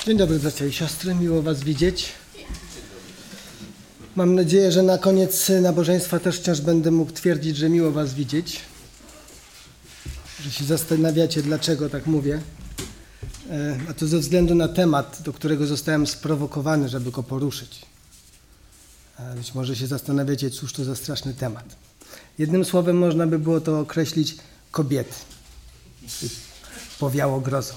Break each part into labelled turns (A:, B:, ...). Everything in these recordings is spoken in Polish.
A: Dzień dobry, bracia i siostry, miło Was widzieć. Mam nadzieję, że na koniec nabożeństwa też wciąż będę mógł twierdzić, że miło Was widzieć. Że się zastanawiacie, dlaczego tak mówię. A to ze względu na temat, do którego zostałem sprowokowany, żeby go poruszyć. Być może się zastanawiacie, cóż to za straszny temat. Jednym słowem można by było to określić kobiety. Powiało grozą.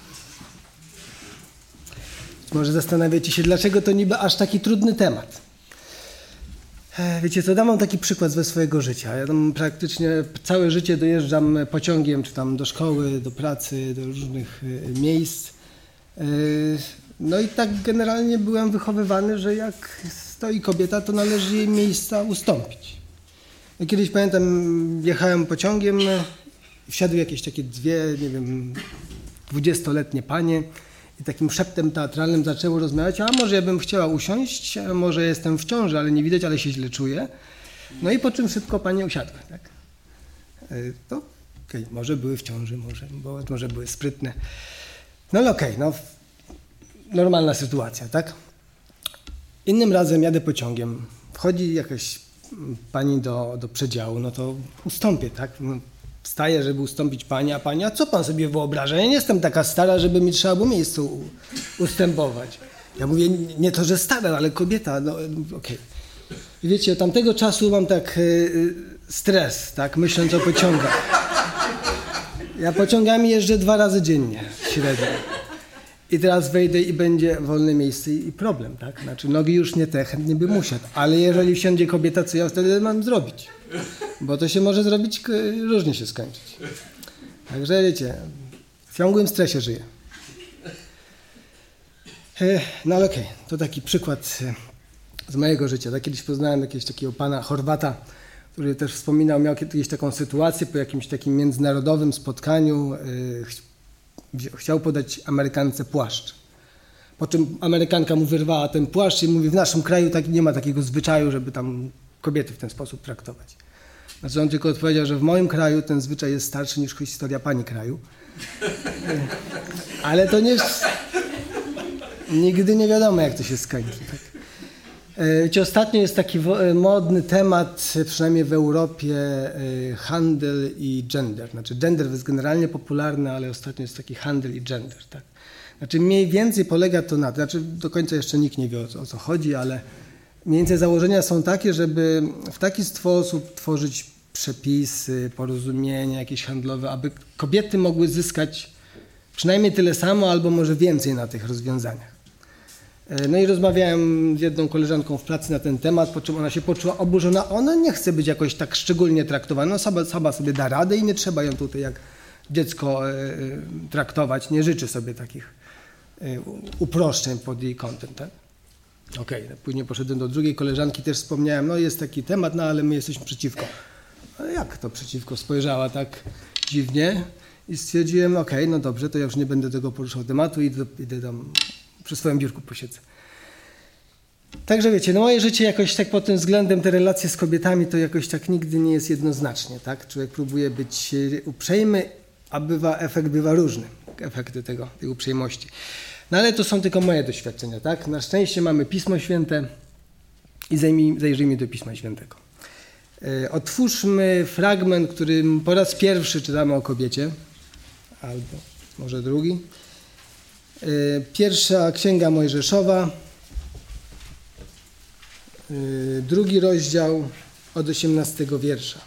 A: Może zastanawiacie się, dlaczego to niby aż taki trudny temat. Wiecie co, dam wam taki przykład ze swojego życia. Ja tam praktycznie całe życie dojeżdżam pociągiem, czy tam do szkoły, do pracy, do różnych miejsc. No i tak generalnie byłem wychowywany, że jak stoi kobieta, to należy jej miejsca ustąpić. No kiedyś pamiętam, jechałem pociągiem, wsiadły jakieś takie dwie, nie wiem, 20-letnie panie i takim szeptem teatralnym zaczęły rozmawiać, a może ja bym chciała usiąść, a może jestem w ciąży, ale nie widać, ale się źle czuję. No i po czym szybko panie usiadły, tak? To okej, może były w ciąży, może były sprytne. No ale okej, no normalna sytuacja, tak? Innym razem jadę pociągiem, wchodzi jakaś pani do przedziału, no to ustąpię, tak? No, wstaję, żeby ustąpić pani, a co pan sobie wyobraża? Ja nie jestem taka stara, żeby mi trzeba było miejsce ustępować. Ja mówię, nie to, że stara, ale kobieta, no okej. I wiecie, od tamtego czasu mam tak stres, tak, myśląc o pociągach. Ja pociągami jeżdżę 2 razy dziennie, średnio. I teraz wejdę i będzie wolne miejsce i problem, tak? Znaczy nogi już nie te, chętnie bym usiadł, ale jeżeli wsiądzie kobieta, co ja wtedy mam zrobić? Bo to się może zrobić, różnie się skończyć. Także wiecie, w ciągłym stresie żyję. No ale okej, to taki przykład z mojego życia. Tak, kiedyś poznałem jakiegoś takiego pana Chorwata, który też wspominał, miał kiedyś taką sytuację po jakimś takim międzynarodowym spotkaniu. Chciał podać Amerykance płaszcz. Po czym Amerykanka mu wyrwała ten płaszcz i mówi, w naszym kraju tak nie ma takiego zwyczaju, żeby tam kobiety w ten sposób traktować. Znaczy on tylko odpowiedział, że w moim kraju ten zwyczaj jest starszy niż historia pani kraju. Ale to nie jest... Nigdy nie wiadomo, jak to się skończy. Tak? Wiecie, ostatnio jest taki modny temat, przynajmniej w Europie, handel i gender. Znaczy gender jest generalnie popularny, ale ostatnio jest taki handel i gender. Tak? Znaczy mniej więcej polega to na tym, znaczy do końca jeszcze nikt nie wie o co chodzi, ale mniej więcej założenia są takie, żeby w taki sposób tworzyć przepisy, porozumienia jakieś handlowe, aby kobiety mogły zyskać przynajmniej tyle samo, albo może więcej na tych rozwiązaniach. No i rozmawiałem z jedną koleżanką w pracy na ten temat, po czym ona się poczuła oburzona. Ona nie chce być jakoś tak szczególnie traktowana, sama sobie da radę i nie trzeba ją tutaj jak dziecko traktować. Nie życzy sobie takich uproszczeń pod jej kątem, tak? Okej, później poszedłem do drugiej koleżanki, też wspomniałem, no jest taki temat, no ale my jesteśmy przeciwko. Ale jak to przeciwko? Spojrzała tak dziwnie i stwierdziłem, okej, no dobrze, to ja już nie będę tego poruszał tematu, idę tam przy swoim biurku posiedzę. Także wiecie, no moje życie jakoś tak pod tym względem, te relacje z kobietami to jakoś tak nigdy nie jest jednoznacznie, tak? Człowiek próbuje być uprzejmy, a efekt bywa różny, efekty tej uprzejmości. No ale to są tylko moje doświadczenia, tak? Na szczęście mamy Pismo Święte i zajrzyjmy do Pisma Świętego. Otwórzmy fragment, którym po raz pierwszy czytamy o kobiecie, albo może drugi. Pierwsza Księga Mojżeszowa, 2 rozdział od 18 wiersza.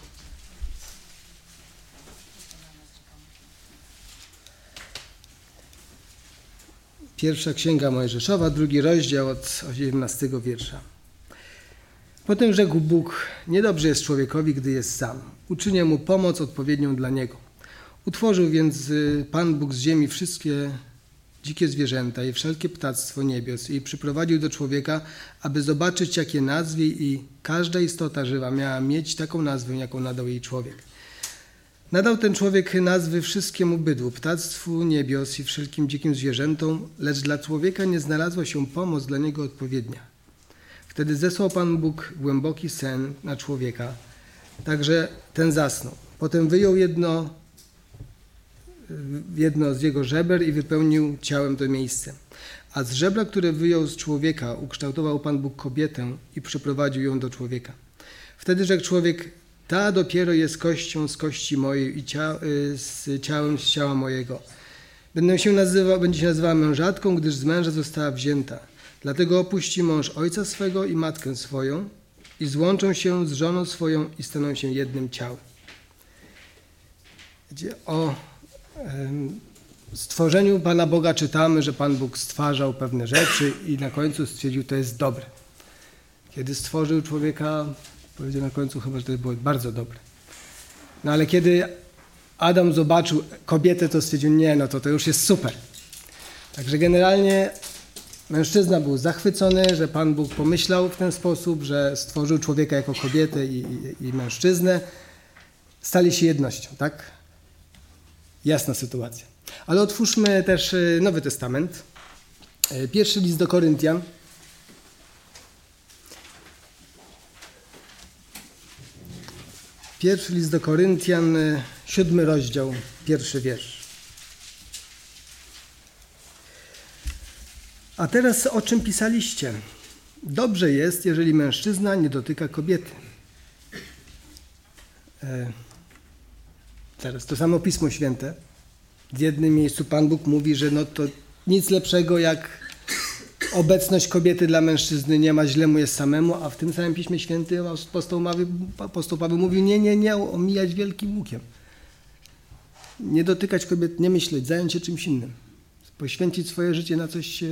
A: Pierwsza Księga Mojżeszowa, 2 rozdział od 18 wiersza. Potem rzekł Bóg, niedobrze jest człowiekowi, gdy jest sam. Uczynię mu pomoc odpowiednią dla niego. Utworzył więc Pan Bóg z ziemi wszystkie dzikie zwierzęta i wszelkie ptactwo niebios i przyprowadził do człowieka, aby zobaczyć, jak je nazwie, i każda istota żywa miała mieć taką nazwę, jaką nadał jej człowiek. Nadał ten człowiek nazwy wszystkiemu bydłu, ptactwu niebios i wszelkim dzikim zwierzętom, lecz dla człowieka nie znalazła się pomoc dla niego odpowiednia. Wtedy zesłał Pan Bóg głęboki sen na człowieka, także ten zasnął. Potem wyjął jedno z jego żeber i wypełnił ciałem to miejsce. A z żebra, które wyjął z człowieka, ukształtował Pan Bóg kobietę i przyprowadził ją do człowieka. Wtedy rzekł człowiek, ta dopiero jest kością z kości mojej i z ciałem z ciała mojego. Będzie się nazywała mężatką, gdyż z męża została wzięta. Dlatego opuści mąż ojca swego i matkę swoją i złączą się z żoną swoją i staną się jednym ciałem. O stworzeniu Pana Boga czytamy, że Pan Bóg stwarzał pewne rzeczy i na końcu stwierdził, to jest dobre. Kiedy stworzył człowieka, powiedział na końcu chyba, że to było bardzo dobre. No ale kiedy Adam zobaczył kobietę, to stwierdził, nie, no to już jest super. Także generalnie mężczyzna był zachwycony, że Pan Bóg pomyślał w ten sposób, że stworzył człowieka jako kobietę i mężczyznę. Stali się jednością, tak? Jasna sytuacja. Ale otwórzmy też Nowy Testament. Pierwszy list do Koryntian. Pierwszy list do Koryntian, 7 rozdział, 1 wiersz. A teraz o czym pisaliście? Dobrze jest, jeżeli mężczyzna nie dotyka kobiety. Teraz to samo Pismo Święte. W jednym miejscu Pan Bóg mówi, że no to nic lepszego jak obecność kobiety dla mężczyzny nie ma, źle mu jest samemu, a w tym samym Piśmie Świętym apostoł Paweł mówił, nie, omijać wielkim łukiem. Nie dotykać kobiet, nie myśleć, zająć się czymś innym. Poświęcić swoje życie na coś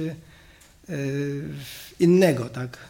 A: innego, tak?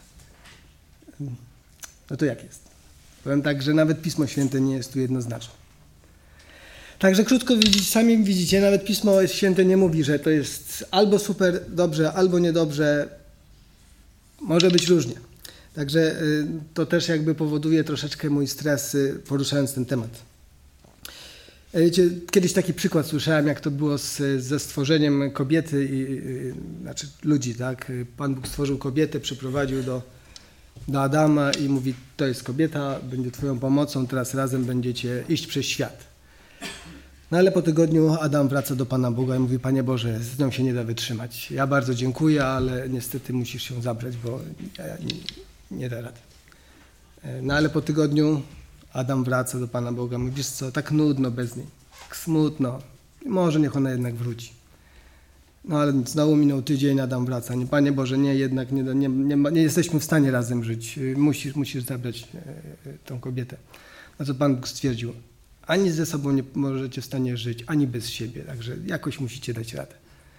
A: No to jak jest? Powiem tak, że nawet Pismo Święte nie jest tu jednoznaczne. Także krótko sami widzicie, nawet Pismo Święte nie mówi, że to jest albo super dobrze, albo niedobrze. Może być różnie. Także to też jakby powoduje troszeczkę mój stres, poruszając ten temat. Wiecie, kiedyś taki przykład słyszałem, jak to było ze stworzeniem kobiety, znaczy ludzi, tak? Pan Bóg stworzył kobietę, przyprowadził do Adama i mówi, to jest kobieta, będzie twoją pomocą, teraz razem będziecie iść przez świat. No ale po tygodniu Adam wraca do Pana Boga i mówi, Panie Boże, z nią się nie da wytrzymać. Ja bardzo dziękuję, ale niestety musisz się zabrać, bo ja nie da rady. No ale po tygodniu Adam wraca do Pana Boga, mówi, wiesz co, tak nudno bez niej, tak smutno, może niech ona jednak wróci. No ale znowu minął tydzień, Adam wraca, nie, Panie Boże, nie, jednak nie jesteśmy w stanie razem żyć, musisz zabrać tą kobietę. No to Pan Bóg stwierdził, ani ze sobą nie możecie w stanie żyć, ani bez siebie, także jakoś musicie dać radę.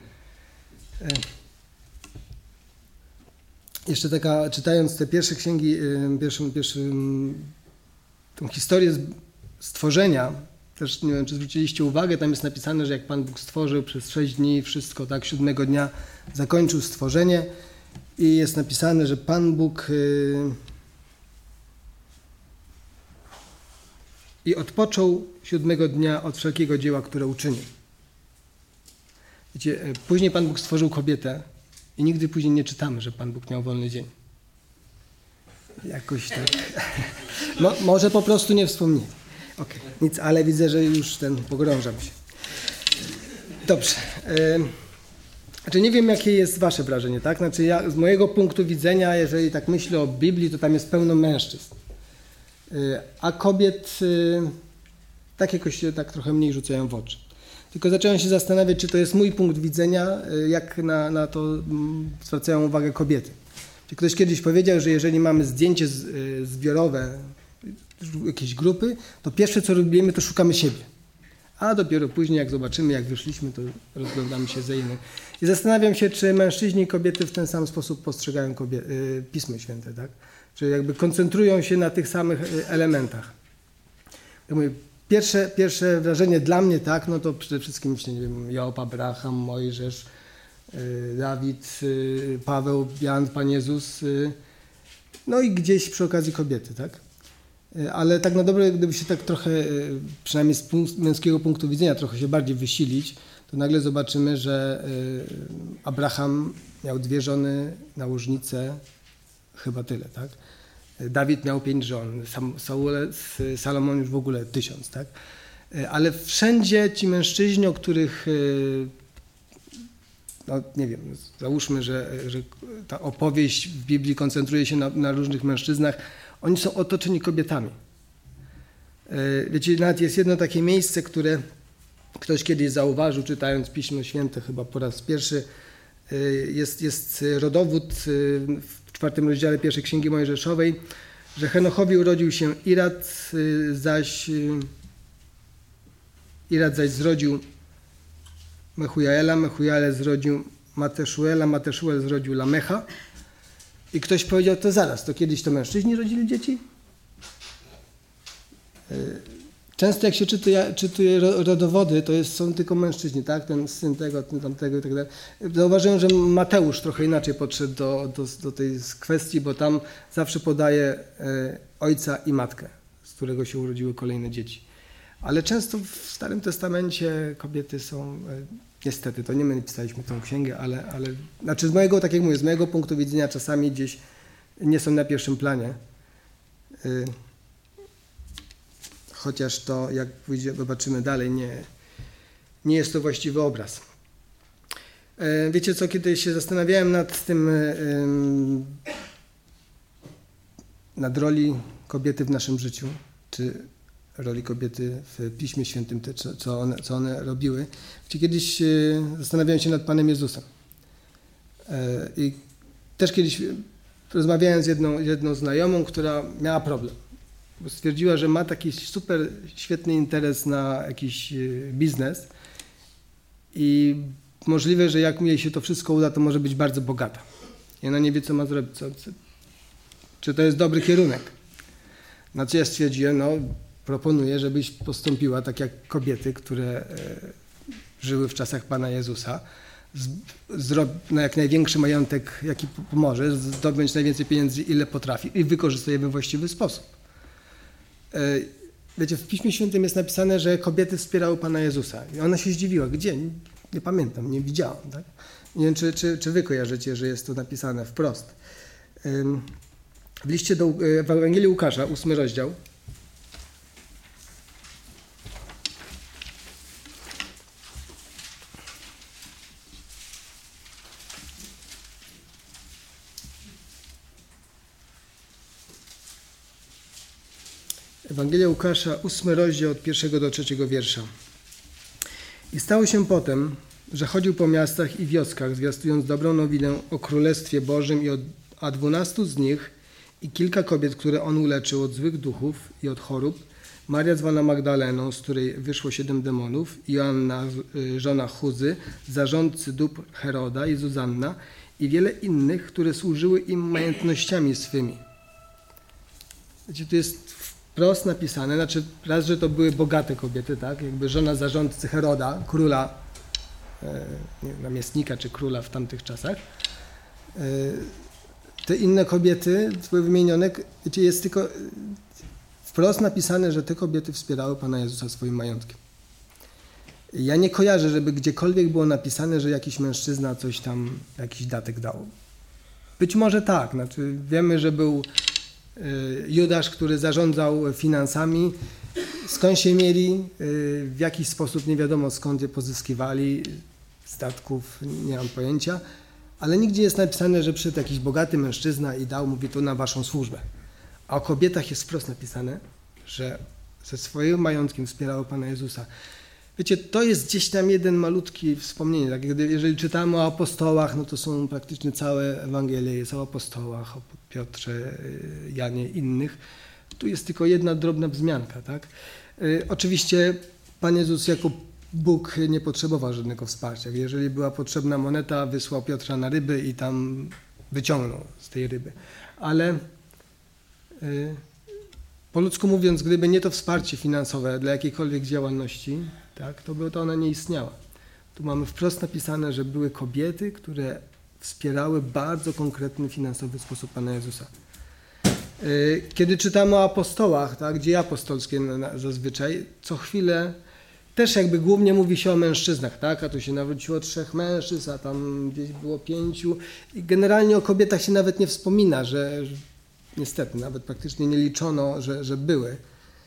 A: Jeszcze taka, czytając te pierwsze księgi, tą historię stworzenia, też nie wiem, czy zwróciliście uwagę, tam jest napisane, że jak Pan Bóg stworzył przez 6 dni wszystko, tak, 7 dnia zakończył stworzenie i jest napisane, że Pan Bóg i odpoczął 7 dnia od wszelkiego dzieła, które uczynił. Wiecie, później Pan Bóg stworzył kobietę i nigdy później nie czytamy, że Pan Bóg miał wolny dzień. Jakoś tak. Może po prostu nie wspomnieli. Okej, nic, ale widzę, że już pogrążam się. Dobrze. Znaczy nie wiem, jakie jest wasze wrażenie, tak? Znaczy ja z mojego punktu widzenia, jeżeli tak myślę o Biblii, to tam jest pełno mężczyzn. A kobiet tak jakoś się tak trochę mniej rzucają w oczy. Tylko zacząłem się zastanawiać, czy to jest mój punkt widzenia, jak na to zwracają uwagę kobiety. Czy ktoś kiedyś powiedział, że jeżeli mamy zdjęcie zbiorowe jakiejś grupy, to pierwsze co robimy, to szukamy siebie. A dopiero później, jak zobaczymy, jak wyszliśmy, to rozglądamy się za innym. I zastanawiam się, czy mężczyźni i kobiety w ten sam sposób postrzegają Pismo Święte, tak? Czy jakby koncentrują się na tych samych elementach. Ja mówię, pierwsze wrażenie dla mnie, tak, no to przede wszystkim, nie wiem, Job, Abraham, Mojżesz, Dawid, Paweł, Jan, Pan Jezus, no i gdzieś przy okazji kobiety, tak? Ale tak na dobre, gdyby się tak trochę, przynajmniej z męskiego punktu widzenia, trochę się bardziej wysilić, to nagle zobaczymy, że Abraham miał 2 żony, nałożnice, chyba tyle, tak? Dawid miał 5 żon, Salomon już w ogóle 1000, tak? Ale wszędzie ci mężczyźni, o których no nie wiem, załóżmy, że ta opowieść w Biblii koncentruje się na różnych mężczyznach, oni są otoczeni kobietami. Wiecie, nawet jest jedno takie miejsce, które ktoś kiedyś zauważył, czytając Pismo Święte chyba po raz pierwszy. Jest rodowód w 4 rozdziale pierwszej Księgi Mojżeszowej, że Henochowi urodził się Irad zaś zrodził Mechujaela, Mechujael zrodził Mateszuela, Mateszuel zrodził Lamecha. I ktoś powiedział, to zaraz, to kiedyś to mężczyźni rodzili dzieci? Często jak się czytuje rodowody, to są tylko mężczyźni, tak? Ten syn tego, ten tamtego i tak dalej. Zauważyłem, że Mateusz trochę inaczej podszedł do tej kwestii, bo tam zawsze podaje ojca i matkę, z którego się urodziły kolejne dzieci. Ale często w Starym Testamencie kobiety są, niestety, to nie my pisaliśmy tę księgę, ale znaczy z mojego, tak jak mówię, z mojego punktu widzenia czasami gdzieś nie są na pierwszym planie. Chociaż to, jak zobaczymy dalej, nie jest to właściwy obraz. Wiecie co, kiedy się zastanawiałem nad tym, nad roli kobiety w naszym życiu, czy roli kobiety w Piśmie Świętym, co one robiły, kiedyś zastanawiałem się nad Panem Jezusem. I też kiedyś rozmawiałem z jedną znajomą, która miała problem. Bo stwierdziła, że ma taki super świetny interes na jakiś biznes i możliwe, że jak jej się to wszystko uda, to może być bardzo bogata. I ona nie wie, co ma zrobić. Czy to jest dobry kierunek? Na co ja stwierdziłem, proponuję, żebyś postąpiła tak jak kobiety, które żyły w czasach Pana Jezusa, na jak największy majątek, jaki pomoże, zdobądź najwięcej pieniędzy, ile potrafi i wykorzystać je we właściwy sposób. Wiecie, w Piśmie Świętym jest napisane, że kobiety wspierały Pana Jezusa. I ona się zdziwiła. Gdzie? Nie pamiętam, nie widziałam. Tak? Nie wiem, czy wy kojarzycie, że jest to napisane wprost. W Ewangelii Łukasza, 8 rozdział. Ewangelia Łukasza, 8 rozdział od 1 do 3 wiersza. I stało się potem, że chodził po miastach i wioskach, zwiastując dobrą nowinę o Królestwie Bożym, a 12 z nich i kilka kobiet, które on uleczył od złych duchów i od chorób, Maria zwana Magdaleną, z której wyszło 7 demonów, i Joanna, żona Chuzy, zarządcy dóbr Heroda, i Zuzanna, i wiele innych, które służyły im majątnościami swymi. Wiecie, tu jest wprost napisane, znaczy raz, że to były bogate kobiety, tak? Jakby żona zarządcy Heroda, króla, namiestnika czy króla w tamtych czasach. Te inne kobiety były wymienione, wiecie, jest tylko wprost napisane, że te kobiety wspierały Pana Jezusa swoim majątkiem. Ja nie kojarzę, żeby gdziekolwiek było napisane, że jakiś mężczyzna coś tam, jakiś datek dał. Być może tak, znaczy wiemy, że był Judasz, który zarządzał finansami, skąd się mieli, w jakiś sposób nie wiadomo skąd je pozyskiwali, statków, nie mam pojęcia, ale nigdzie jest napisane, że przyszedł jakiś bogaty mężczyzna i dał, mówi, to na waszą służbę. A o kobietach jest wprost napisane, że ze swoim majątkiem wspierały Pana Jezusa. Wiecie, to jest gdzieś tam jeden malutki wspomnienie. Tak? Jeżeli czytamy o apostołach, no to są praktycznie całe Ewangelie, jest o apostołach, o Piotrze, Janie, innych. Tu jest tylko jedna drobna wzmianka. Tak? Oczywiście Pan Jezus jako Bóg nie potrzebował żadnego wsparcia. Jeżeli była potrzebna moneta, wysłał Piotra na ryby i tam wyciągnął z tej ryby. Ale po ludzku mówiąc, gdyby nie to wsparcie finansowe dla jakiejkolwiek działalności, tak, to by to ona nie istniała. Tu mamy wprost napisane, że były kobiety, które wspierały bardzo konkretny finansowy sposób Pana Jezusa. Kiedy czytamy o apostołach, tak, dzieje apostolskie zazwyczaj, co chwilę też jakby głównie mówi się o mężczyznach, tak, a tu się nawróciło 3 mężczyzn, a tam gdzieś było 5 i generalnie o kobietach się nawet nie wspomina, że niestety nawet praktycznie nie liczono, że były.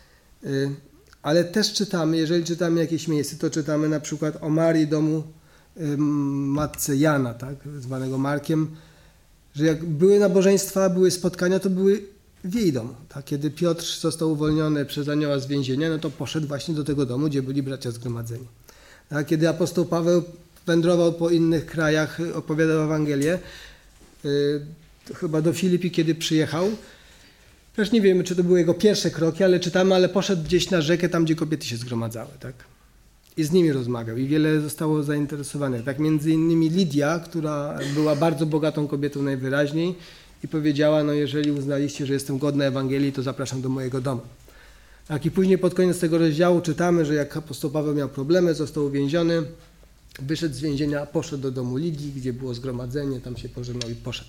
A: Ale też czytamy, jeżeli czytamy jakieś miejsce, to czytamy na przykład o Marii, domu matce Jana, tak, zwanego Markiem, że jak były nabożeństwa, były spotkania, to były w jej domu. Tak? Kiedy Piotr został uwolniony przez anioła z więzienia, no to poszedł właśnie do tego domu, gdzie byli bracia zgromadzeni. Tak? Kiedy apostoł Paweł wędrował po innych krajach, opowiadał Ewangelię, to chyba do Filipi, kiedy przyjechał, też nie wiemy, czy to były jego pierwsze kroki, ale czytamy, ale poszedł gdzieś na rzekę, tam gdzie kobiety się zgromadzały. Tak? I z nimi rozmawiał i wiele zostało zainteresowanych. Tak między innymi Lidia, która była bardzo bogatą kobietą najwyraźniej i powiedziała, no jeżeli uznaliście, że jestem godna Ewangelii, to zapraszam do mojego domu. Tak, i później pod koniec tego rozdziału czytamy, że jak apostoł Paweł miał problemy, został uwięziony, wyszedł z więzienia, poszedł do domu Lidii, gdzie było zgromadzenie, tam się pożegnał i poszedł.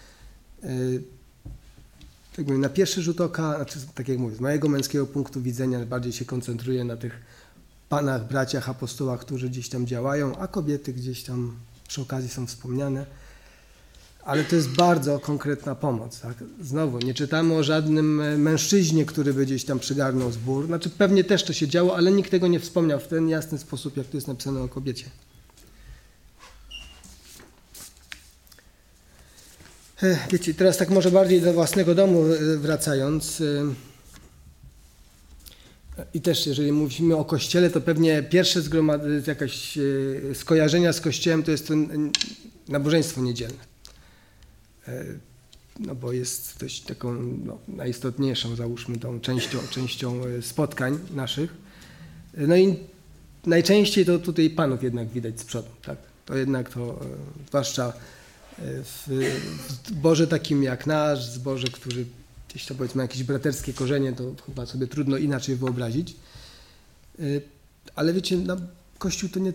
A: Tak mówię, na pierwszy rzut oka, znaczy, tak jak mówię, z mojego męskiego punktu widzenia bardziej się koncentruję na tych panach, braciach, apostołach, którzy gdzieś tam działają, a kobiety gdzieś tam przy okazji są wspomniane. Ale to jest bardzo konkretna pomoc. Tak? Znowu, nie czytamy o żadnym mężczyźnie, który by gdzieś tam przygarnął zbór. Znaczy pewnie też to się działo, ale nikt tego nie wspomniał w ten jasny sposób, jak tu jest napisane o kobiecie. Wiecie, teraz tak może bardziej do własnego domu wracając. I też jeżeli mówimy o Kościele, to pewnie pierwsze jakaś skojarzenia z Kościołem to jest to nabożeństwo niedzielne. No bo jest dość taką najistotniejszą, załóżmy, tą częścią spotkań naszych. No i najczęściej to tutaj panów jednak widać z przodu. Tak? To jednak to, zwłaszcza w zborze takim jak nasz, zborze, który gdzieś to powiedzmy jakieś braterskie korzenie, to chyba sobie trudno inaczej wyobrazić. Ale wiecie, Kościół to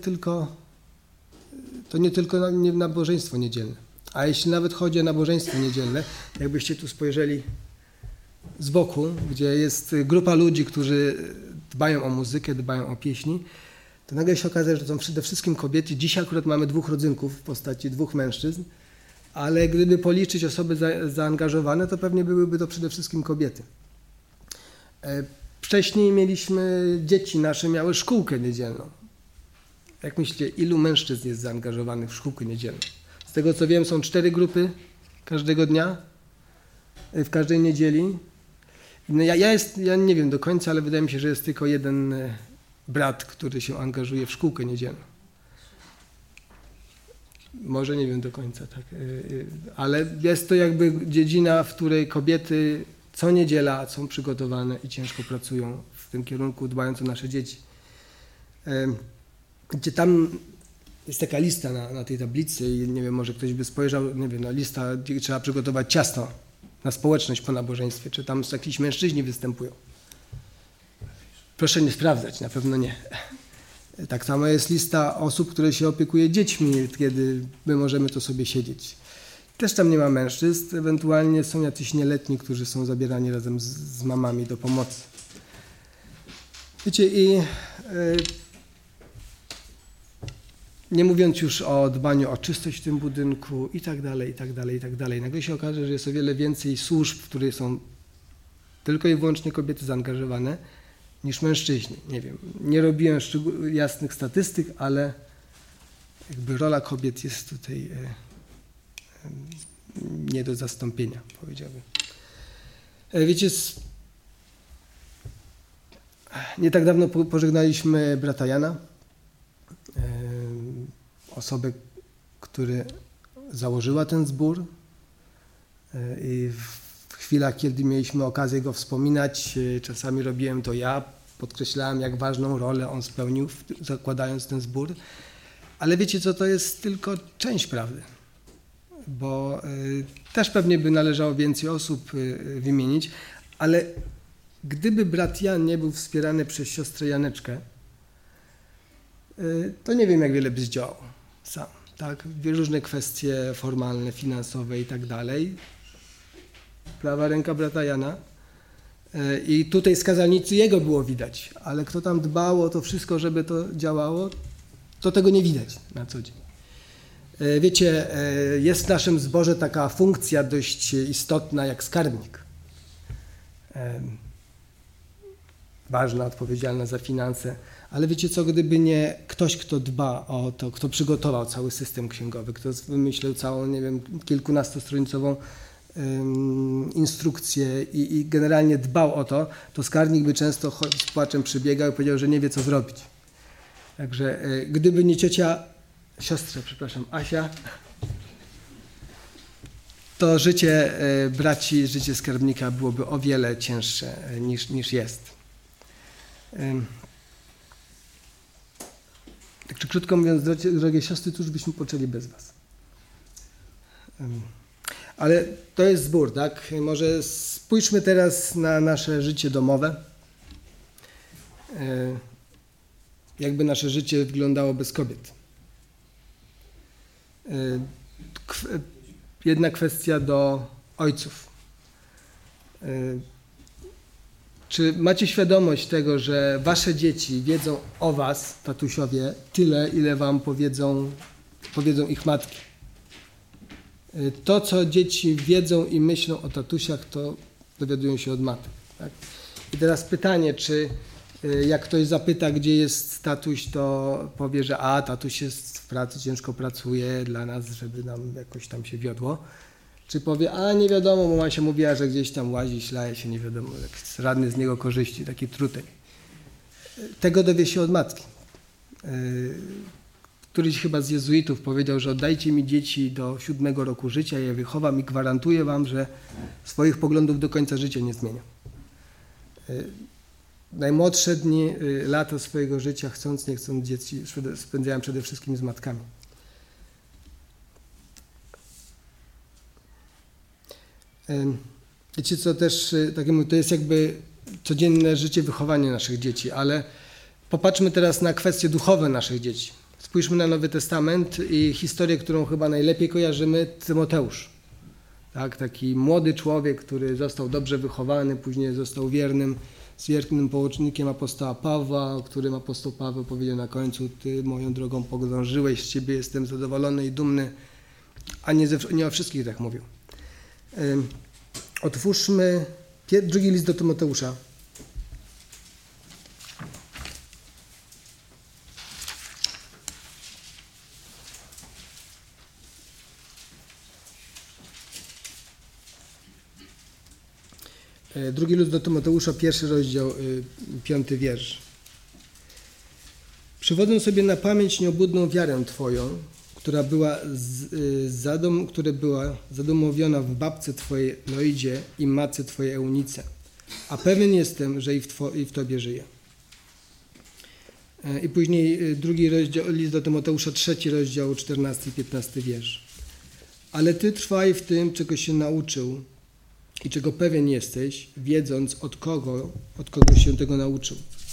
A: nie tylko nabożeństwo niedzielne. A jeśli nawet chodzi o nabożeństwo niedzielne, jakbyście tu spojrzeli z boku, gdzie jest grupa ludzi, którzy dbają o muzykę, dbają o pieśni, to nagle się okaże, że to są przede wszystkim kobiety. Dzisiaj akurat mamy 2 rodzynków w postaci 2 mężczyzn, ale gdyby policzyć osoby zaangażowane, to pewnie byłyby to przede wszystkim kobiety. Wcześniej dzieci nasze miały szkółkę niedzielną. Jak myślicie, ilu mężczyzn jest zaangażowanych w szkółkę niedzielną? Z tego co wiem, są 4 grupy każdego dnia, w każdej niedzieli. No ja nie wiem do końca, ale wydaje mi się, że jest tylko jeden brat, który się angażuje w szkółkę niedzielną. Może nie wiem do końca, tak. Ale jest to jakby dziedzina, w której kobiety co niedziela są przygotowane i ciężko pracują w tym kierunku, dbając o nasze dzieci. Gdzie tam jest taka lista na tej tablicy i nie wiem, może ktoś by spojrzał, nie wiem, lista, gdzie trzeba przygotować ciasto na społeczność po nabożeństwie, czy tam jakiś mężczyźni występują. Proszę nie sprawdzać, na pewno nie. Tak samo jest lista osób, które się opiekuje dziećmi, kiedy my możemy to sobie siedzieć. Też tam nie ma mężczyzn, ewentualnie są jacyś nieletni, którzy są zabierani razem z mamami do pomocy. Wiecie, i nie mówiąc już o dbaniu o czystość w tym budynku i tak dalej, i tak dalej, i tak dalej. Nagle się okaże, że jest o wiele więcej służb, w których są tylko i wyłącznie kobiety zaangażowane, niż mężczyźni. Nie wiem, nie robiłem jasnych statystyk, ale jakby rola kobiet jest tutaj nie do zastąpienia, powiedziałbym. Wiecie, nie tak dawno pożegnaliśmy brata Jana, osobę, która założyła ten zbór i w chwilach, kiedy mieliśmy okazję go wspominać, czasami robiłem to ja, podkreślałem, jak ważną rolę on spełnił, zakładając ten zbór. Ale wiecie co, to jest tylko część prawdy, bo też pewnie by należało więcej osób wymienić, ale gdyby brat Jan nie był wspierany przez siostrę Janeczkę, to nie wiem, jak wiele by zdziałał sam. Tak? Różne kwestie formalne, finansowe i tak dalej. Prawa ręka brata Jana. I tutaj z kazalnicy jego było widać, ale kto tam dbał o to wszystko, żeby to działało, to tego nie widać na co dzień. Wiecie, jest w naszym zborze taka funkcja dość istotna jak skarbnik. Ważna, odpowiedzialna za finanse, Ale wiecie co, gdyby nie ktoś, kto dba o to, kto przygotował cały system księgowy, kto wymyślił całą, nie wiem, kilkunastostronicową instrukcję i generalnie dbał o to, to skarbnik by często z płaczem przybiegał i powiedział, że nie wie, co zrobić. Także gdyby nie Asia, to życie braci, życie skarbnika byłoby o wiele cięższe niż jest. Także krótko mówiąc, drogie siostry, cóż byśmy poczęli bez was? Ale to jest zbór, tak? Może spójrzmy teraz na nasze życie domowe. Jakby nasze życie wyglądało bez kobiet. Jedna kwestia do ojców. Czy macie świadomość tego, że wasze dzieci wiedzą o was, tatusiowie, tyle, ile wam powiedzą ich matki? To, co dzieci wiedzą i myślą o tatusiach, to dowiadują się od matek. Tak? I teraz pytanie, czy jak ktoś zapyta, gdzie jest tatuś, to powie, że tatuś jest w pracy, ciężko pracuje dla nas, żeby nam jakoś tam się wiodło. Czy powie, nie wiadomo, bo mama się mówiła, że gdzieś tam łazi, ślaje się, nie wiadomo, żadne z niego korzyści, taki trutek. Tego dowie się od matki. Któryś chyba z jezuitów powiedział, że oddajcie mi dzieci do 7 roku życia, ja je wychowam i gwarantuję wam, że swoich poglądów do końca życia nie zmienią. Najmłodsze dni, lata swojego życia, chcąc, nie chcąc, dzieci spędzałem przede wszystkim z matkami. Wiecie co, też to jest jakby codzienne życie, wychowanie naszych dzieci, ale popatrzmy teraz na kwestie duchowe naszych dzieci. Spójrzmy na Nowy Testament i historię, którą chyba najlepiej kojarzymy, Tymoteusz. Tak, taki młody człowiek, który został dobrze wychowany, później został wiernym połącznikiem apostoła Pawła, o którym apostoł Paweł powiedział na końcu: ty moją drogą podążyłeś, z ciebie jestem zadowolony i dumny, a nie o wszystkich tak mówił. Otwórzmy drugi list do Tymoteusza. Drugi list do Tymoteusza, 1 rozdział, 5 wiersz. Przywodzę sobie na pamięć nieobłudną wiarę Twoją, która była zadomowiona w babce Twojej Loidzie i matce Twojej Eunice. A pewien jestem, że i w Tobie żyje. I później drugi rozdział, list do Tymoteusza, 3 rozdział, 14 i 15 wiersz. Ale Ty trwaj w tym, czego się nauczył i czego pewien jesteś, wiedząc od kogo się tego nauczył.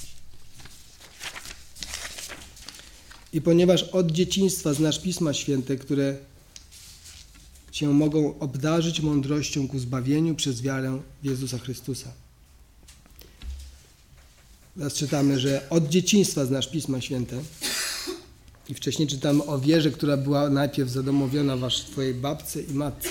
A: I ponieważ od dzieciństwa znasz Pisma Święte, które Cię mogą obdarzyć mądrością ku zbawieniu przez wiarę w Jezusa Chrystusa. Teraz czytamy, że od dzieciństwa znasz Pisma Święte i wcześniej czytamy o wierze, która była najpierw zadomowiona w Twojej babce i matce.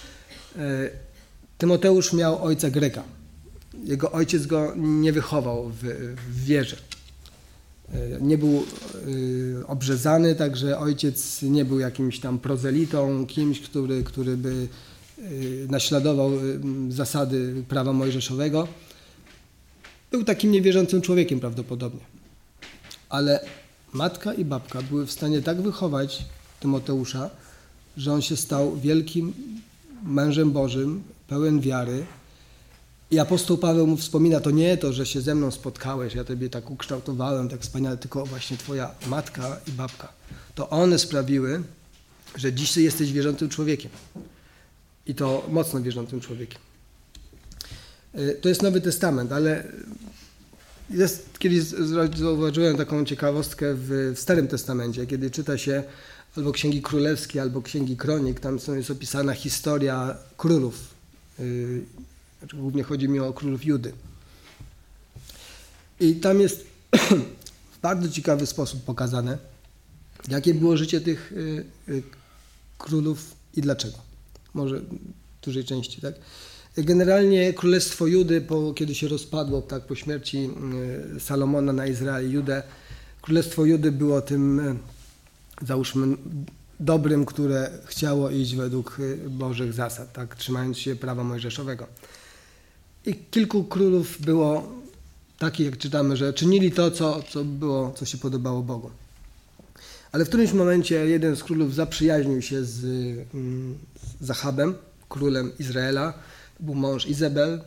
A: Tymoteusz miał ojca Greka. Jego ojciec go nie wychował w wierze. Nie był obrzezany, także ojciec nie był jakimś tam prozelitą, kimś, który by naśladował zasady prawa mojżeszowego. Był takim niewierzącym człowiekiem prawdopodobnie. Ale matka i babka były w stanie tak wychować Tymoteusza, że on się stał wielkim mężem Bożym, pełen wiary. I apostoł Paweł mu wspomina, to nie to, że się ze mną spotkałeś, ja Tobie tak ukształtowałem, tak wspaniale, tylko właśnie Twoja matka i babka. To one sprawiły, że dziś jesteś wierzącym człowiekiem. I to mocno wierzącym człowiekiem. To jest Nowy Testament, ale kiedyś zauważyłem taką ciekawostkę w Starym Testamencie, kiedy czyta się albo Księgi Królewskie, albo Księgi Kronik, tam jest opisana historia królów. Głównie chodzi mi o królów Judy. I tam jest w bardzo ciekawy sposób pokazane, jakie było życie tych królów i dlaczego. Może w dużej części, tak? Generalnie Królestwo Judy, kiedy się rozpadło tak, po śmierci Salomona na Izrael i Judę, Królestwo Judy było tym, załóżmy, dobrym, które chciało iść według Bożych zasad, tak, trzymając się prawa mojżeszowego. I kilku królów było takich, jak czytamy, że czynili to, co się podobało Bogu. Ale w którymś momencie jeden z królów zaprzyjaźnił się z Achabem, królem Izraela. To był mąż Izabel.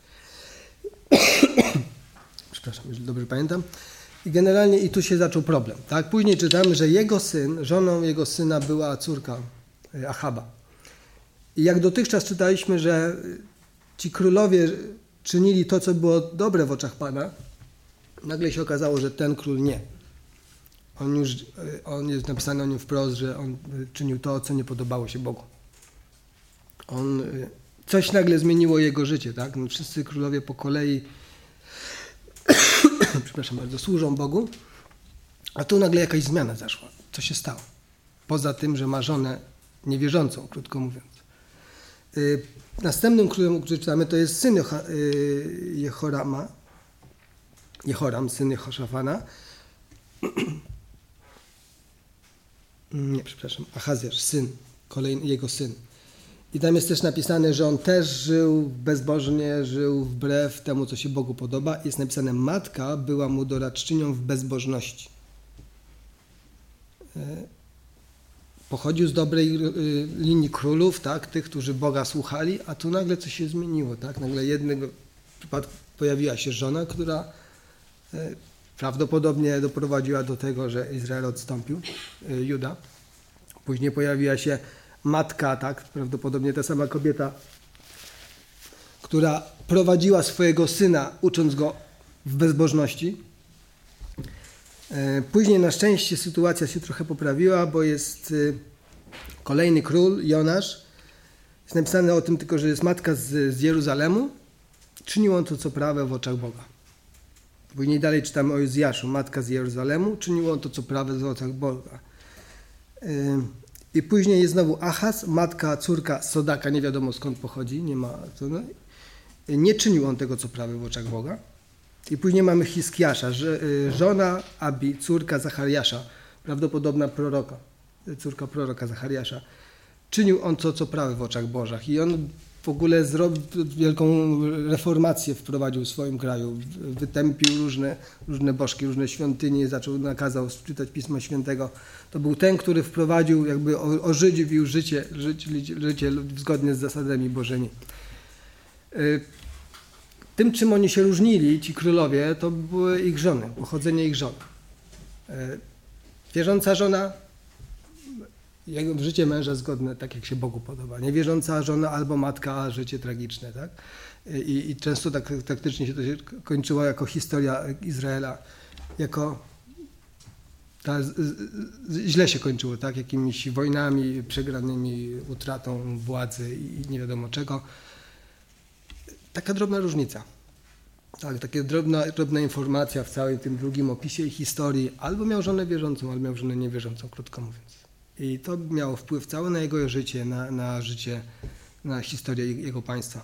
A: Przepraszam, jeżeli dobrze pamiętam. I generalnie i tu się zaczął problem. Tak? Później czytamy, że jego syn, żoną jego syna była córka Achaba. I jak dotychczas czytaliśmy, że ci królowie czynili to, co było dobre w oczach Pana, nagle się okazało, że ten król nie. On jest napisane o nim wprost, że on czynił to, co nie podobało się Bogu. Coś nagle zmieniło jego życie, tak? No, wszyscy królowie po kolei przepraszam bardzo, służą Bogu, a tu nagle jakaś zmiana zaszła. Co się stało? Poza tym, że ma żonę niewierzącą, krótko mówiąc. Następnym królem, który czytamy, to jest syn Jehoram, syn Jehoszafana. Achazjasz, jego syn. I tam jest też napisane, że on też żył bezbożnie, żył wbrew temu, co się Bogu podoba. Jest napisane, matka była mu doradczynią w bezbożności. Pochodził z dobrej linii królów, tak, tych, którzy Boga słuchali, a tu nagle coś się zmieniło. Tak? Nagle jednego przypadku pojawiła się żona, która prawdopodobnie doprowadziła do tego, że Izrael odstąpił, Juda. Później pojawiła się matka, tak, prawdopodobnie ta sama kobieta, która prowadziła swojego syna, ucząc go w bezbożności. Później na szczęście sytuacja się trochę poprawiła, bo jest kolejny król, Jonasz. Jest napisane o tym tylko, że jest matka z Jeruzalemu. Czynił on to, co prawe w oczach Boga. Później dalej czytamy o Jozjaszu, matka z Jeruzalemu. Czynił on to, co prawe w oczach Boga. I później jest znowu Achaz, matka, córka Sodaka, nie wiadomo skąd pochodzi, nie ma. Nie czynił on tego, co prawe w oczach Boga. I później mamy Hiskiasza, żona Abi, córka Zachariasza, prawdopodobna proroka, córka proroka Zachariasza. Czynił on to, co prawe w oczach Bożych. I on w ogóle wielką reformację wprowadził w swoim kraju. Wytępił różne bożki, różne świątynie, nakazał czytać Pismo Świętego. To był ten, który wprowadził, jakby ożywił życie zgodnie z zasadami Bożymi. Tym, czym oni się różnili, ci królowie, to były ich żony, pochodzenie ich żon. Wierząca żona, jego życie męża zgodne, tak jak się Bogu podoba. Niewierząca żona albo matka, życie tragiczne. Tak? I często tak taktycznie się to kończyło jako historia Izraela, źle się kończyło, tak? Jakimiś wojnami przegranymi, utratą władzy i nie wiadomo czego. Taka drobna różnica. Tak, taka drobna informacja w całym tym drugim opisie i historii. Albo miał żonę wierzącą, albo miał żonę niewierzącą, krótko mówiąc. I to miało wpływ cały na jego życie, na życie, na historię jego państwa.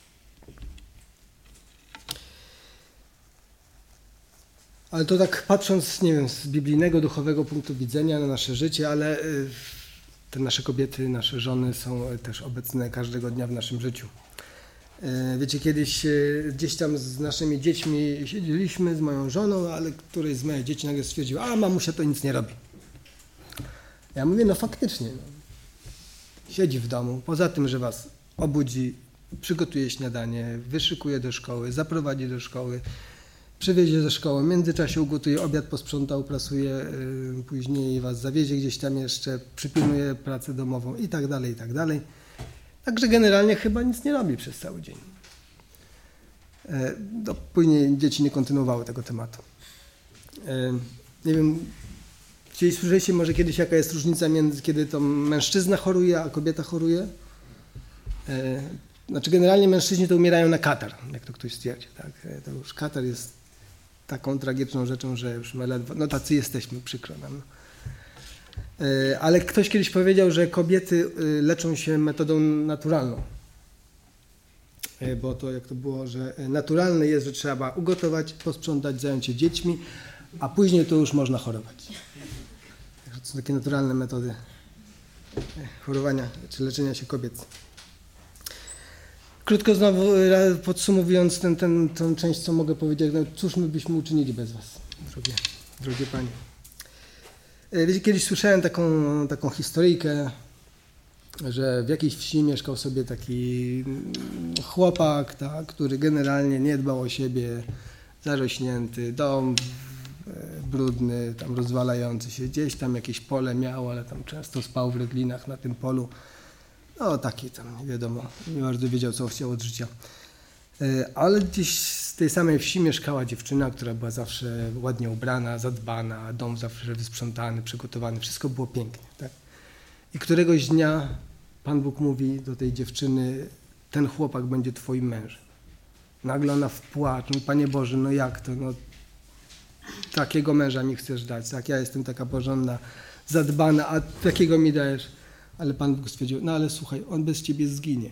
A: Ale to tak patrząc, nie wiem, z biblijnego, duchowego punktu widzenia na nasze życie, ale te nasze kobiety, nasze żony są też obecne każdego dnia w naszym życiu. Wiecie, kiedyś gdzieś tam z naszymi dziećmi siedzieliśmy z moją żoną, ale któreś z moich dzieci nagle stwierdziło, a mamusia to nic nie robi. Ja mówię, no faktycznie, siedzi w domu, poza tym, że was obudzi, przygotuje śniadanie, wyszykuje do szkoły, zaprowadzi do szkoły, przywiezie do szkoły, w międzyczasie ugotuje obiad, posprząta, uprasuje, później was zawiezie gdzieś tam jeszcze, przypilnuje pracę domową i tak dalej, i tak dalej. Także generalnie chyba nic nie robi przez cały dzień. Później dzieci nie kontynuowały tego tematu. Nie wiem, słyszeliście może kiedyś, jaka jest różnica między kiedy to mężczyzna choruje, a kobieta choruje? Znaczy generalnie mężczyźni to umierają na katar, jak to ktoś stwierdzi. Tak? To już katar jest taką tragiczną rzeczą, że już my ledwo, no tacy jesteśmy, przykro nam. Ale ktoś kiedyś powiedział, że kobiety leczą się metodą naturalną. bo to jak to było, że naturalne jest, że trzeba ugotować, posprzątać, zająć się dziećmi, a później to już można chorować. To są takie naturalne metody chorowania czy leczenia się kobiet. Krótko znowu podsumowując tę część, co mogę powiedzieć, no cóż my byśmy uczynili bez was, drogie panie. Wiecie, kiedyś słyszałem taką historyjkę, że w jakiejś wsi mieszkał sobie taki chłopak, tak, który generalnie nie dbał o siebie, zarośnięty, dom brudny, tam rozwalający się, gdzieś tam jakieś pole miał, ale tam często spał w reglinach na tym polu. No taki tam, nie wiadomo, nie bardzo wiedział, co chciał od życia. Ale gdzieś z tej samej wsi mieszkała dziewczyna, która była zawsze ładnie ubrana, zadbana, dom zawsze wysprzątany, przygotowany, wszystko było pięknie, tak? I któregoś dnia Pan Bóg mówi do tej dziewczyny, ten chłopak będzie twoim mężem. Nagle ona w płacz, no Panie Boże, no jak to, no takiego męża mi chcesz dać, tak? Ja jestem taka porządna, zadbana, a takiego mi dajesz. Ale Pan Bóg stwierdził, no ale słuchaj, on bez ciebie zginie.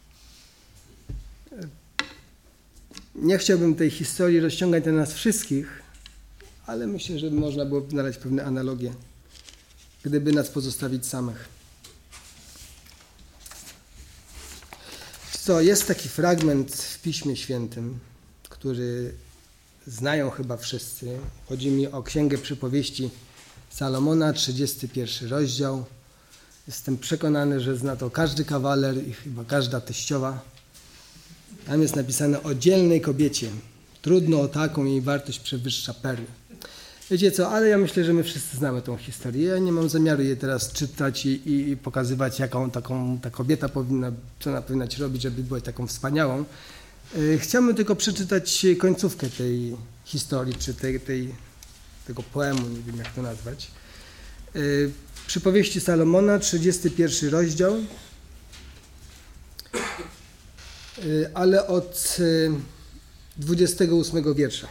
A: Nie chciałbym tej historii rozciągać na nas wszystkich, ale myślę, że można było znaleźć pewne analogie, gdyby nas pozostawić samych. Co, jest taki fragment w Piśmie Świętym, który znają chyba wszyscy. Chodzi mi o Księgę Przypowieści Salomona, 31 rozdział. Jestem przekonany, że zna to każdy kawaler i chyba każda teściowa. Tam jest napisane o dzielnej kobiecie. Trudno o taką, jej wartość przewyższa perły. Wiecie co, ale ja myślę, że my wszyscy znamy tą historię. Ja nie mam zamiaru jej teraz czytać i pokazywać, jaką ta kobieta powinna, co ona powinna ci robić, żeby była taką wspaniałą. Chciałbym tylko przeczytać końcówkę tej historii, czy tego poemu, nie wiem jak to nazwać. Przypowieści Salomona, 31 rozdział, ale od 28 wiersza.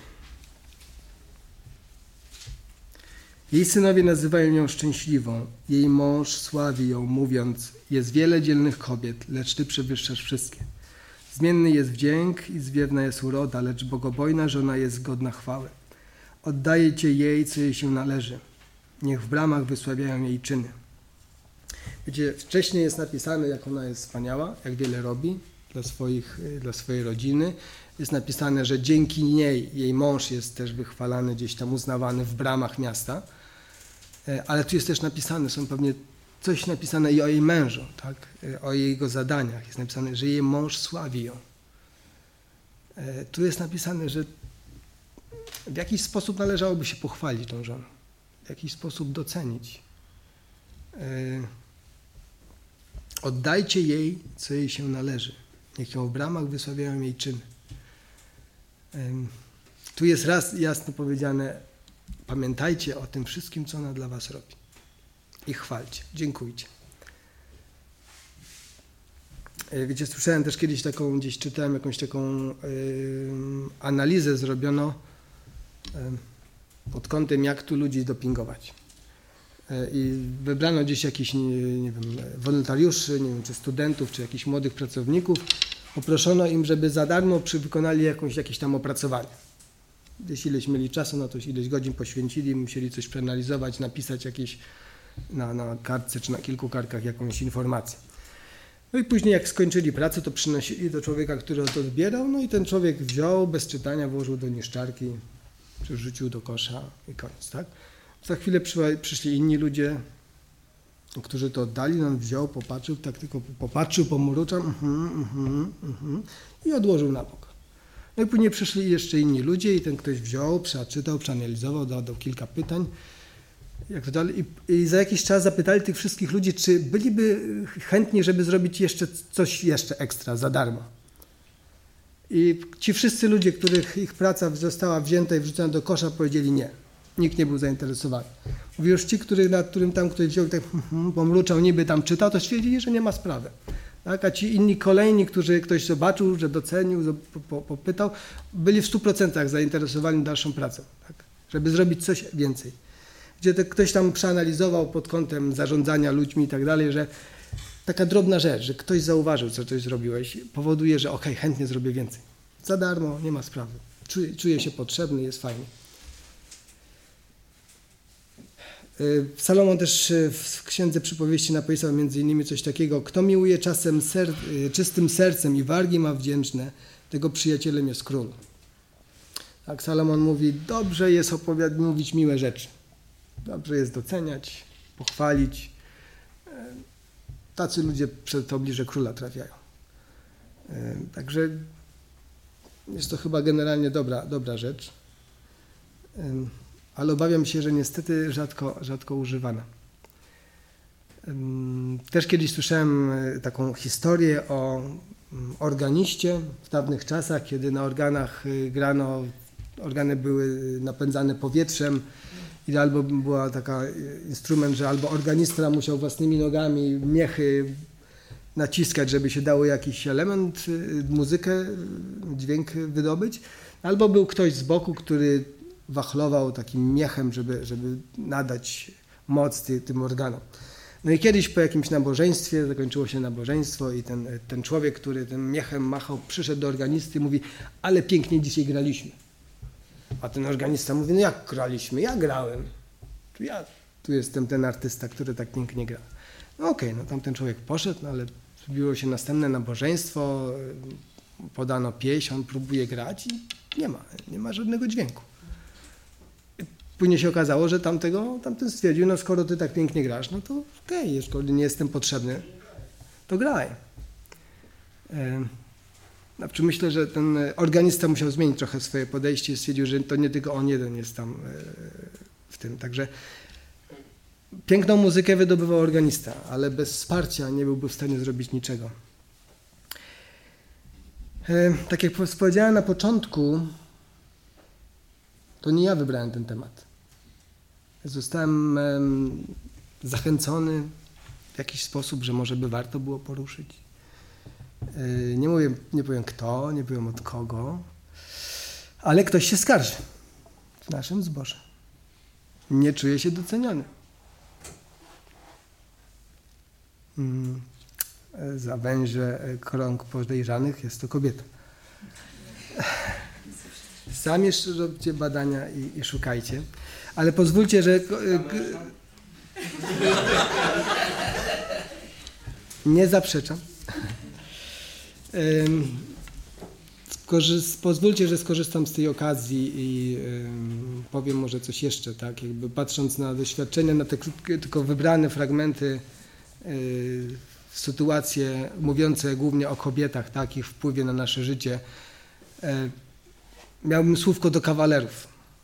A: Jej synowie nazywają ją szczęśliwą, jej mąż sławi ją, mówiąc, jest wiele dzielnych kobiet, lecz ty przewyższasz wszystkie. Zmienny jest wdzięk i zwierna jest uroda, lecz bogobojna żona jest godna chwały. Oddajecie jej, co jej się należy. Niech w bramach wysławiają jej czyny. Wiecie, wcześniej jest napisane, jak ona jest wspaniała, jak wiele robi dla swojej rodziny. Jest napisane, że dzięki niej jej mąż jest też wychwalany, gdzieś tam uznawany w bramach miasta. Ale tu jest też napisane, są pewnie coś napisane i o jej mężu, tak? O jego zadaniach. Jest napisane, że jej mąż sławi ją. Tu jest napisane, że w jakiś sposób należałoby się pochwalić tą żoną. W jakiś sposób docenić. Oddajcie jej, co jej się należy. Niech ją w bramach wysławiają jej czyny. Tu jest raz jasno powiedziane, pamiętajcie o tym wszystkim, co ona dla was robi. I chwalcie, dziękujcie. Wiecie, słyszałem też kiedyś gdzieś czytałem jakąś taką analizę zrobiono pod kątem, jak tu ludzi dopingować. I wybrano gdzieś jakichś, nie wiem, wolontariuszy, nie wiem, czy studentów, czy jakichś młodych pracowników. Poproszono im, żeby za darmo wykonali jakieś tam opracowanie. Gdzieś ileś mieli czasu, no to ileś godzin poświęcili, musieli coś przeanalizować, napisać jakieś na kartce, czy na kilku kartkach jakąś informację. No i później jak skończyli pracę, to przynosili do człowieka, który to odbierał, no i ten człowiek wziął, bez czytania, włożył do niszczarki, przerzucił do kosza i koniec, tak? Za chwilę przyszli inni ludzie, którzy to oddali, on wziął, popatrzył, tak tylko popatrzył, pomruczał i odłożył na bok. No i później przyszli jeszcze inni ludzie i ten ktoś wziął, przeczytał, przeanalizował, dodał kilka pytań, jak to dalej. I za jakiś czas zapytali tych wszystkich ludzi, czy byliby chętni, żeby zrobić jeszcze coś ekstra, za darmo. I ci wszyscy ludzie, których ich praca została wzięta i wrzucona do kosza, powiedzieli nie. Nikt nie był zainteresowany. Mówi, już ci, nad którym tam ktoś wziął, tak pomruczał, niby tam czytał, to stwierdzili, że nie ma sprawy. Tak? A ci inni kolejni, którzy ktoś zobaczył, że docenił, popytał, byli w 100% zainteresowani dalszą pracą, tak? Żeby zrobić coś więcej. Gdzie ktoś tam przeanalizował pod kątem zarządzania ludźmi i tak dalej, że taka drobna rzecz, że ktoś zauważył, co coś zrobiłeś, powoduje, że okej, chętnie zrobię więcej. Za darmo, nie ma sprawy. Czuję się potrzebny, jest fajnie. Salomon też w Księdze Przypowieści napisał między innymi coś takiego: kto miłuje czasem czystym sercem i wargi ma wdzięczne, tego przyjacielem jest król. Tak, Salomon mówi, dobrze jest mówić miłe rzeczy. Dobrze jest doceniać, pochwalić. Tacy ludzie przed oblicze króla trafiają. Także jest to chyba generalnie dobra rzecz. Ale obawiam się, że niestety rzadko używana. Też kiedyś słyszałem taką historię o organiście w dawnych czasach, kiedy na organach grano, organy były napędzane powietrzem i albo była taka instrument, że albo organista musiał własnymi nogami miechy naciskać, żeby się dało jakiś element, muzykę, dźwięk wydobyć, albo był ktoś z boku, który wachlował takim miechem, żeby nadać moc tym organom. No i kiedyś po jakimś nabożeństwie, zakończyło się nabożeństwo i ten człowiek, który tym miechem machał, przyszedł do organisty i mówi, ale pięknie dzisiaj graliśmy. A ten organista mówi, no jak graliśmy? Ja grałem. Tu jestem ten artysta, który tak pięknie gra. No okej, no tamten człowiek poszedł, no ale zrobiło się następne nabożeństwo, podano pieśń, on próbuje grać i nie ma żadnego dźwięku. Później się okazało, że tamten stwierdził, no skoro ty tak pięknie grasz, no to okej, jeżeli nie jestem potrzebny, to graj. Znaczy myślę, że ten organista musiał zmienić trochę swoje podejście i stwierdził, że to nie tylko on jeden jest tam w tym. Także piękną muzykę wydobywał organista, ale bez wsparcia nie byłby w stanie zrobić niczego. Tak jak powiedziałem na początku, to nie ja wybrałem ten temat. Zostałem zachęcony w jakiś sposób, że może by warto było poruszyć. Nie powiem kto, nie powiem od kogo, ale ktoś się skarży w naszym zborze. Nie czuje się doceniony. Zawężę krąg podejrzanych, jest to kobieta. Sami jeszcze róbcie badania i szukajcie. Ale pozwólcie, że... Nie zaprzeczam. Pozwólcie, że skorzystam z tej okazji i powiem może coś jeszcze, tak? Jakby patrząc na doświadczenia, na te krótkie, tylko wybrane fragmenty, sytuacje mówiące głównie o kobietach, tak? Ich wpływie na nasze życie. Miałbym słówko do kawalerów.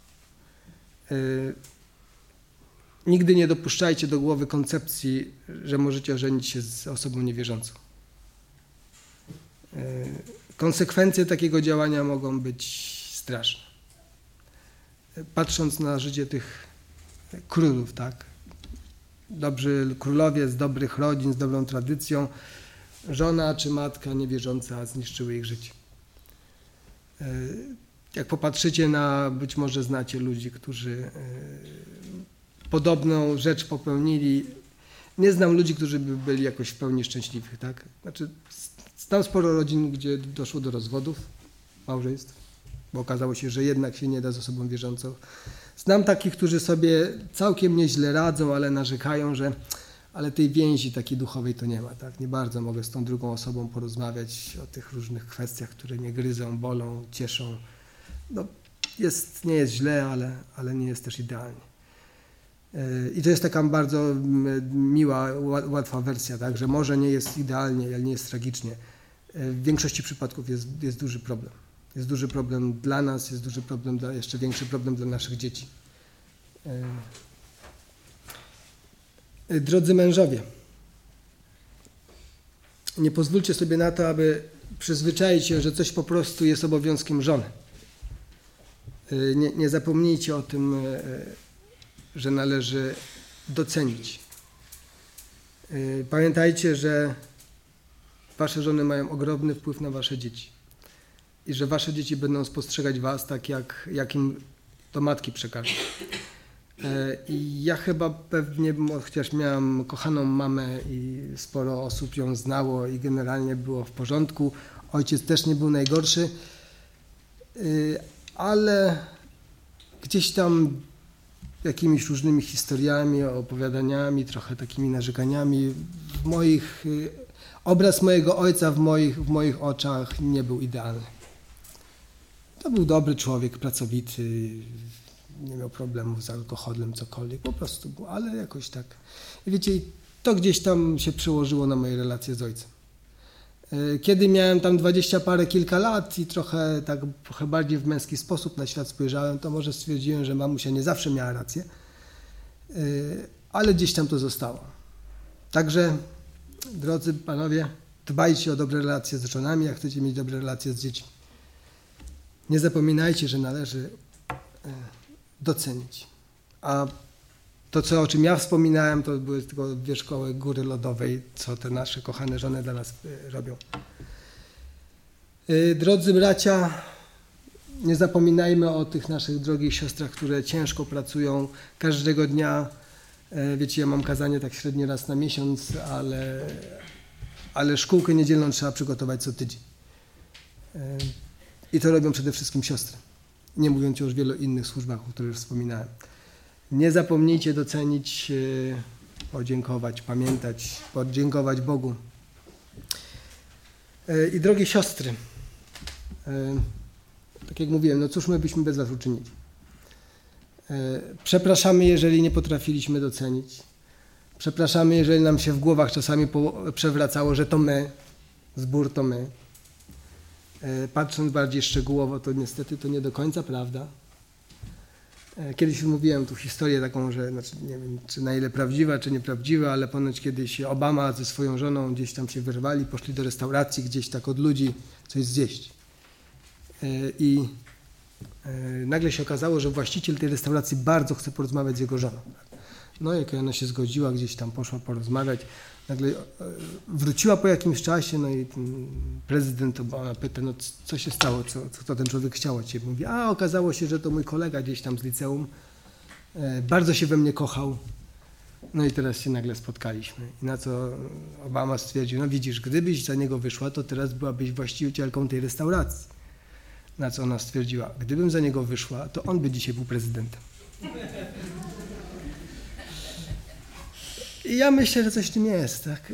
A: Nigdy nie dopuszczajcie do głowy koncepcji, że możecie ożenić się z osobą niewierzącą. Konsekwencje takiego działania mogą być straszne. Patrząc na życie tych królów, tak? Dobrzy królowie z dobrych rodzin, z dobrą tradycją, żona czy matka niewierząca zniszczyły ich życie. Jak popatrzycie być może znacie ludzi, którzy podobną rzecz popełnili. Nie znam ludzi, którzy by byli jakoś w pełni szczęśliwi, tak? Znaczy, znam sporo rodzin, gdzie doszło do rozwodów, małżeństw, bo okazało się, że jednak się nie da z osobą wierzącą. Znam takich, którzy sobie całkiem nieźle radzą, ale narzekają, ale tej więzi takiej duchowej to nie ma, tak? Nie bardzo mogę z tą drugą osobą porozmawiać o tych różnych kwestiach, które mnie gryzą, bolą, cieszą. No, nie jest źle, ale nie jest też idealnie. I to jest taka bardzo miła, łatwa wersja, tak? Że może nie jest idealnie, ale nie jest tragicznie. W większości przypadków jest duży problem. Jest duży problem dla nas, jest duży problem, jeszcze większy problem dla naszych dzieci. Drodzy mężowie, nie pozwólcie sobie na to, aby przyzwyczaić się, że coś po prostu jest obowiązkiem żony. Nie zapomnijcie o tym, że należy docenić. Pamiętajcie, że wasze żony mają ogromny wpływ na wasze dzieci i że wasze dzieci będą spostrzegać was tak, jak im to matki przekażą. I ja chyba pewnie, chociaż miałem kochaną mamę i sporo osób ją znało i generalnie było w porządku, ojciec też nie był najgorszy, ale gdzieś tam jakimiś różnymi historiami, opowiadaniami, trochę takimi narzekaniami obraz mojego ojca w moich oczach nie był idealny. To był dobry człowiek, pracowity, nie miał problemów z alkoholem, cokolwiek, po prostu był, ale jakoś tak. I wiecie, to gdzieś tam się przełożyło na moje relacje z ojcem. Kiedy miałem tam 20 parę, kilka lat i trochę bardziej w męski sposób na świat spojrzałem, to może stwierdziłem, że mamusia nie zawsze miała rację, ale gdzieś tam to zostało. Także, drodzy panowie, dbajcie o dobre relacje z żonami, jak chcecie mieć dobre relacje z dziećmi. Nie zapominajcie, że należy docenić. A to, o czym ja wspominałem, to były tylko wierzchołek góry lodowej, co te nasze kochane żony dla nas robią. Drodzy bracia, nie zapominajmy o tych naszych drogich siostrach, które ciężko pracują każdego dnia. Wiecie, ja mam kazanie tak średnio raz na miesiąc, ale szkółkę niedzielną trzeba przygotować co tydzień. I to robią przede wszystkim siostry. Nie mówiąc już o wielu innych służbach, o których już wspominałem. Nie zapomnijcie docenić, podziękować, pamiętać, podziękować Bogu. I drogie siostry, tak jak mówiłem, no cóż my byśmy bez was uczynili. Przepraszamy, jeżeli nie potrafiliśmy docenić. Przepraszamy, jeżeli nam się w głowach czasami przewracało, że to my, zbór to my. Patrząc bardziej szczegółowo, to niestety to nie do końca prawda. Kiedyś mówiłem tu historię taką, że nie wiem, czy na ile prawdziwa, czy nieprawdziwa, ale ponoć kiedyś Obama ze swoją żoną gdzieś tam się wyrwali, poszli do restauracji gdzieś tak od ludzi coś zjeść. I nagle się okazało, że właściciel tej restauracji bardzo chce porozmawiać z jego żoną. No jak ona się zgodziła, gdzieś tam poszła porozmawiać, nagle wróciła po jakimś czasie, no i prezydent Obama pyta, no co się stało, co ten człowiek chciał od ciebie? Mówi, okazało się, że to mój kolega gdzieś tam z liceum, bardzo się we mnie kochał, no i teraz się nagle spotkaliśmy. I na co Obama stwierdził, no widzisz, gdybyś za niego wyszła, to teraz byłabyś właścicielką tej restauracji. Na co ona stwierdziła, gdybym za niego wyszła, to on by dzisiaj był prezydentem. I ja myślę, że coś w tym jest, tak?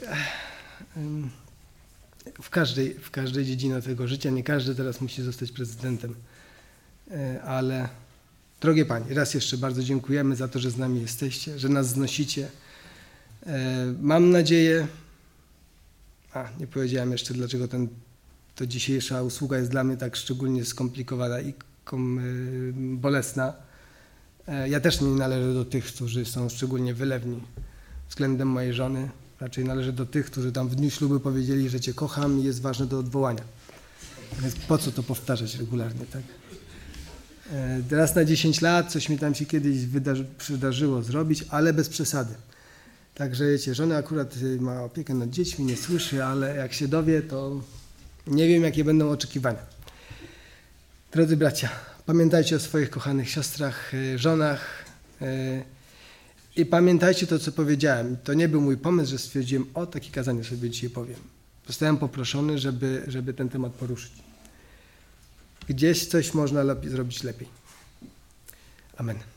A: W każdej dziedzinie tego życia, nie każdy teraz musi zostać prezydentem, ale drogie Panie, raz jeszcze bardzo dziękujemy za to, że z nami jesteście, że nas znosicie. Mam nadzieję, nie powiedziałem jeszcze, dlaczego to dzisiejsza usługa jest dla mnie tak szczególnie skomplikowana i bolesna. Ja też nie należę do tych, którzy są szczególnie wylewni względem mojej żony. Raczej należę do tych, którzy tam w dniu ślubu powiedzieli, że Cię kocham i jest ważne do odwołania. Więc po co to powtarzać regularnie, tak? Raz na 10 lat coś mi tam się kiedyś przydarzyło zrobić, ale bez przesady. Także wiecie, żona akurat ma opiekę nad dziećmi, nie słyszy, ale jak się dowie, to nie wiem, jakie będą oczekiwania. Drodzy bracia, pamiętajcie o swoich kochanych siostrach, żonach i pamiętajcie to, co powiedziałem. To nie był mój pomysł, że stwierdziłem, takie kazanie sobie dzisiaj powiem. Zostałem poproszony, żeby ten temat poruszyć. Gdzieś coś można zrobić lepiej. Amen.